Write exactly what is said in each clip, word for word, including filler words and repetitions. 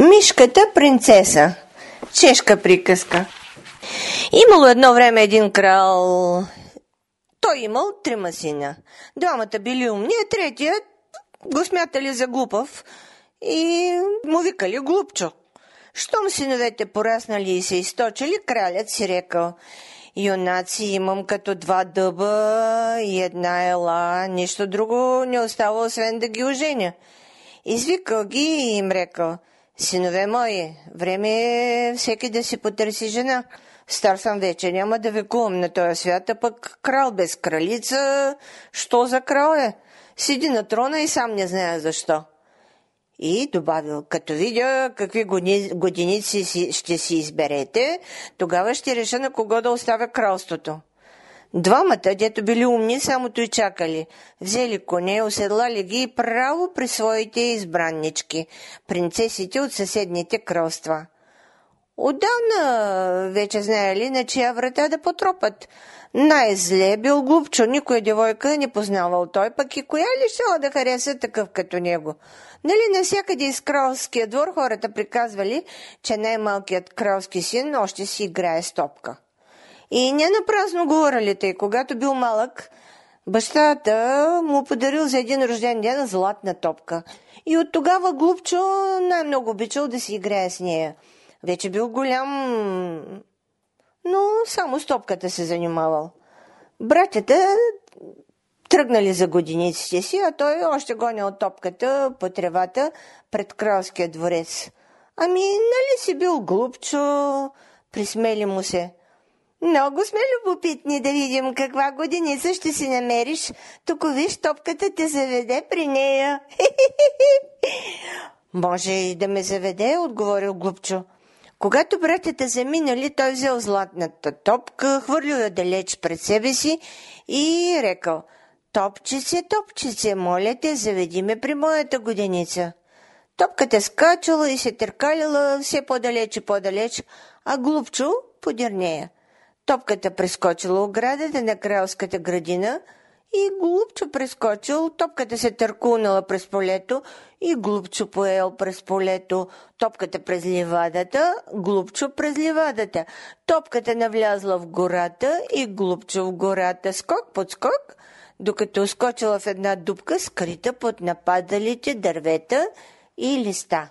Мишката принцеса. Чешка приказка. Имало едно време един крал. Той имал трима сина. Двамата били умни, а третият го смятали за глупав и му викали Глупчо. Щом синовете пораснали и се източили, кралят си рекал: юнаци имам като два дъба и една ела, нищо друго не остава, освен да ги оженя. Извикал ги и им рекал: синове мои, време е всеки да си потърси жена. Стар съм вече, няма да векувам на този свят, а пък крал без кралица, що за крал е? Седи на трона и сам не знае защо. И добавил: като видя какви годиници ще си изберете, тогава ще реша на кого да оставя кралството. Двамата, дето били умни, самото и чакали. Взели коне, оседлали ги и право при своите избраннички, принцесите от съседните кралства. Отдавна вече знаели на чия врата да потропат. Най-зле бил Глупчо, никоя девойка не познавал той, пък и коя ли щела да хареса такъв като него. Нали навсякъде из кралския двор хората приказвали, че най-малкият кралски син още си играе с топка. И не напразно говорили, тъй когато бил малък, бащата му подарил за един рожден ден златна топка. И от тогава Глупчо най-много обичал да си играе с нея. Вече бил голям, но само с топката се занимавал. Братята тръгнали за годиниците си, а той още гонял топката по тревата пред кралския дворец. Ами, нали си бил Глупчо? Присмели му се. Много сме любопитни да видим каква годиница ще си намериш. Тук виж, топката те заведе при нея. Може и да ме заведе, отговорил Глупчо. Когато братята заминали, той взел златната топка, хвърлил я далеч пред себе си и рекал: топчице, топчице, моля те, заведи ме при моята годиница. Топката скачала и се търкалила все по-далеч и по-далеч, а Глупчо подир нея. Топката прескочила оградата на кралската градина и Глупчо прескочил, топката се търкунала през полето и Глупчо поел през полето, топката през ливадата, Глупчо през ливадата, топката навлязла в гората и Глупчо в гората, скок под скок, докато скочила в една дупка, скрита под нападалите дървета и листа.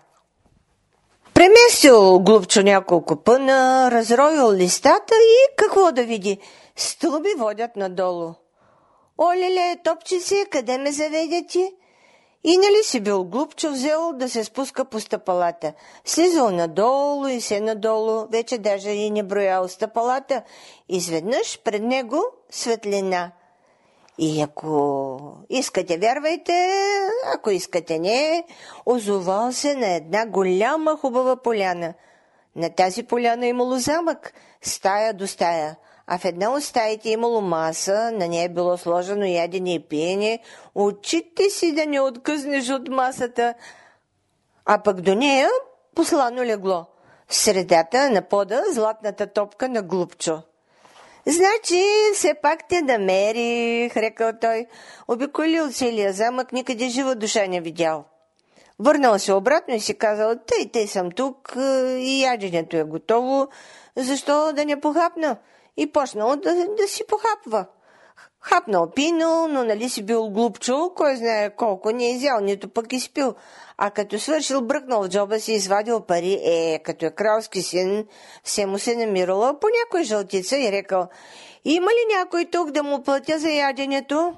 Преместил Глупчо няколко пъна, разроил листата и какво да види? Стълби водят надолу. Олеле, топчице, къде ме заведе ти? И нали си бил Глупчо взел да се спуска по стъпалата. Слизал надолу и се надолу, вече даже и не броял стъпалата. Изведнъж пред него светлина. И ако искате, вярвайте, ако искате не, озовал се на една голяма хубава поляна. На тази поляна имало замък, стая до стая, а в една от стаите имало маса, на нея било сложено ядене и пиене, очите си да не откъснеш от масата, а пък до нея послано легло. В средата на пода златната топка на Глупчо. Значи, все пак те намерих, рекал той. Обиколил целия замък, никъде жива душа не видял. Върнал се обратно и си казал: тъй, тъй съм тук и яденето е готово, защо да не похапна? И почнал да, да си похапва. Хапнал, пинал, но нали си бил Глупчо, кой знае колко, не изял, нито пък изпил. А като свършил, бръкнал в джоба си, извадил пари, е, като е кралски син, все му се намирала по някой жълтица и рекал: има ли някой тук да му платя за яденето?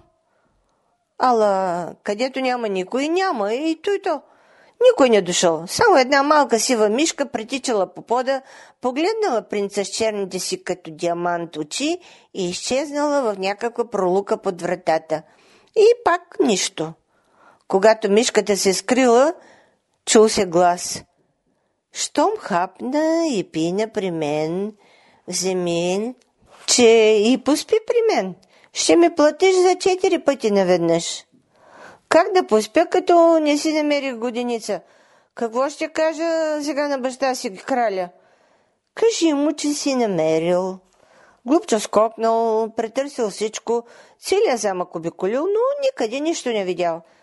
Ала, където няма никой, няма и той то. Никой не дошъл. Само една малка сива мишка притичала по пода, погледнала принца с черните си като диамант очи и изчезнала в някаква пролука под вратата. И пак нищо. Когато мишката се скрила, чул се глас: щом хапна и пина при мен, вземи, че и поспи при мен. Ще ми платиш за четири пъти наведнъж. Как да поспя, като не си намерих годиница? Какво ще кажа сега на баща си краля? Кажи му, че си намерил. Глупчо скокнал, претърсил всичко, целият замък обиколил, но никъде нищо не видял.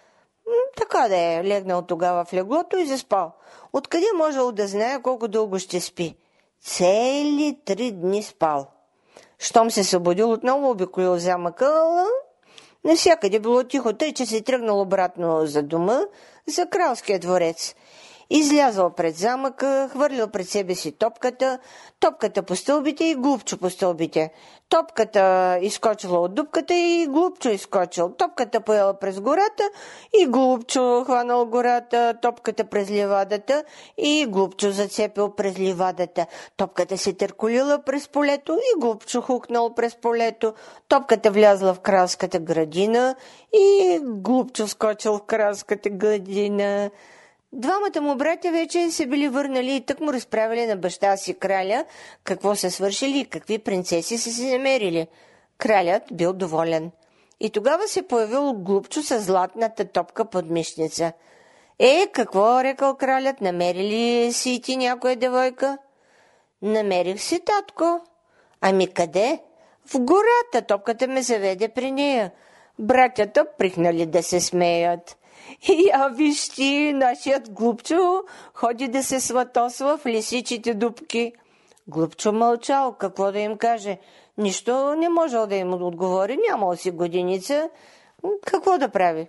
Така да е, легнал тогава в леглото и заспал. Откъде можел да знае колко дълго ще спи? Цели три дни спал. Щом се събудил, отново обиколил замъка, навсякъде било тихо, тъй че се тръгнал обратно за дома, за кралския дворец. Излязъл пред замъка, хвърлил пред себе си топката, топката по стълбите и глупчо по стълбите. Топката изскочила от дупката и глупчо изскочил. Топката поела през гората и глупчо хванал гората. Топката през ливадата и глупчо зацепил през ливадата. Топката се търколила през полето и глупчо хукнал през полето. Топката влязла в кралската градина и глупчо скочил в кралската градина. Двамата му братя вече се били върнали и тък му разправили на баща си краля какво са свършили и какви принцеси са си намерили. Кралят бил доволен. И тогава се появил глупчо с златната топка под мишница. Е, какво, рекал кралят, намери ли си ти някоя девойка? Намерих си, татко. Ами къде? В гората, топката ме заведе при нея. Братята прихнали да се смеят. И а виж ти, нашият глупчо ходи да се сватосва в лисичите дупки. Глупчо мълчал, какво да им каже? Нищо не можел да им отговори, нямал си годиница. Какво да прави?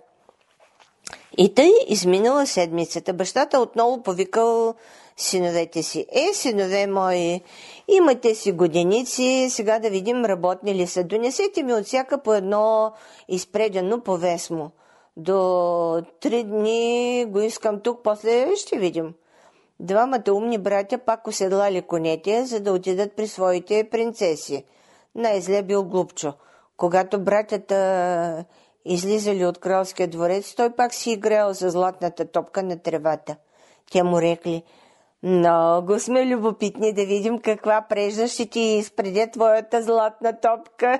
И тъй изминала седмицата. Бащата отново повикал синовете си. Е, синове мои, имате си годиници, сега да видим работни ли са. Донесете ми от всяка по едно изпредено повесмо. До три дни го искам тук, после ще видим. Двамата умни братя пак оседлали конете, за да отидат при своите принцеси. Най-зле бил глупчо. Когато братята излизали от кралския дворец, той пак си играл за златната топка на тревата. Те му рекли: много сме любопитни да видим каква прежда ще ти изпреде твоята златна топка.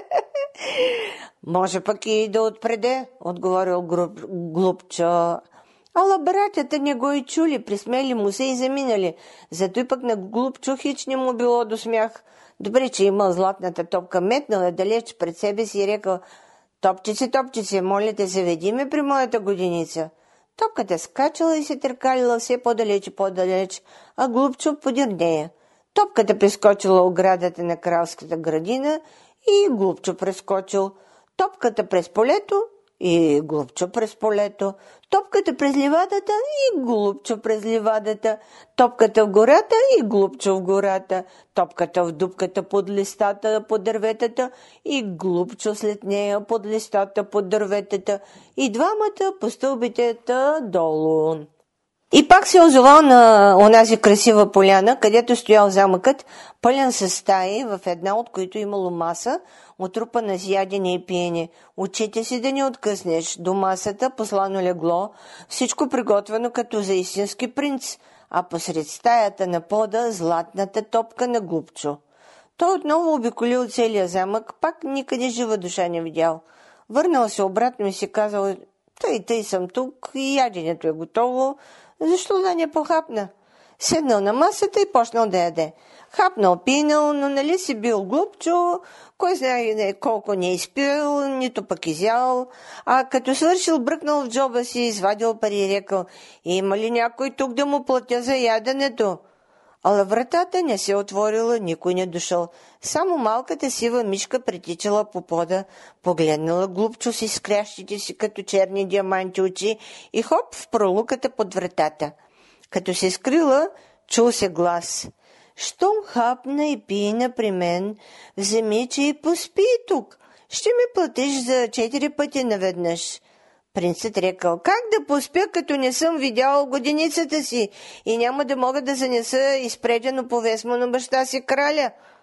Може пък и да отпреде, отговорил груп, глупчо. Ала братята не го и чули, присмели му се и заминали. Зато и пък на глупчо хич не му било до смях. Добре, че имал златната топка, метнала далеч пред себе си и рекал: топчице, топчице, моля те, заведи ме при моята годиница. Топката скачала и се търкалила все по-далеч и по-далеч, а глупчо подир нея. Топката прескочила оградата на кралската градина и глупчо прескочил. Топката през полето и глупчо през полето. Топката през ливадата и глупчо през ливадата. Топката в гората и глупчо в гората. Топката в дупката под листата под дърветата и глупчо след нея под листата под дърветата. И двамата по стълбите долу. И пак се озовал на онази красива поляна, където стоял замъкът, пълен със стаи, в една от които имало маса, отрупана с ядене и пиене. Учете си да не откъснеш. До масата послано легло, всичко приготвено като за истински принц, а посред стаята на пода златната топка на глупчо. Той отново обиколил целия замък, пак никъде жива душа не видял. Върнал се обратно и си казал: тъй, тъй съм тук и яденето е готово, защо да не похапна? Седнал на масата и почнал да яде. Хапнал, пинал, но нали си бил глупчо, кой знае колко не изпил, нито пък изял, а като свършил, бръкнал в джоба си, извадил пари и рекал: има ли някой тук да му платя за яденето? Ала вратата не се отворила, никой не дошъл. Само малката сива мишка притичала по пода, погледнала глупчо с изкрящите си като черни диаманти очи и хоп в пролуката под вратата. Като се скрила, чул се глас: щом хапна и пина при мен, вземи, че и поспи тук. Ще ми платиш за четири пъти наведнъж. Принцът рекал: как да поспя, като не съм видял годиницата си и няма да мога да занеса изпредено повесмо на баща си краля?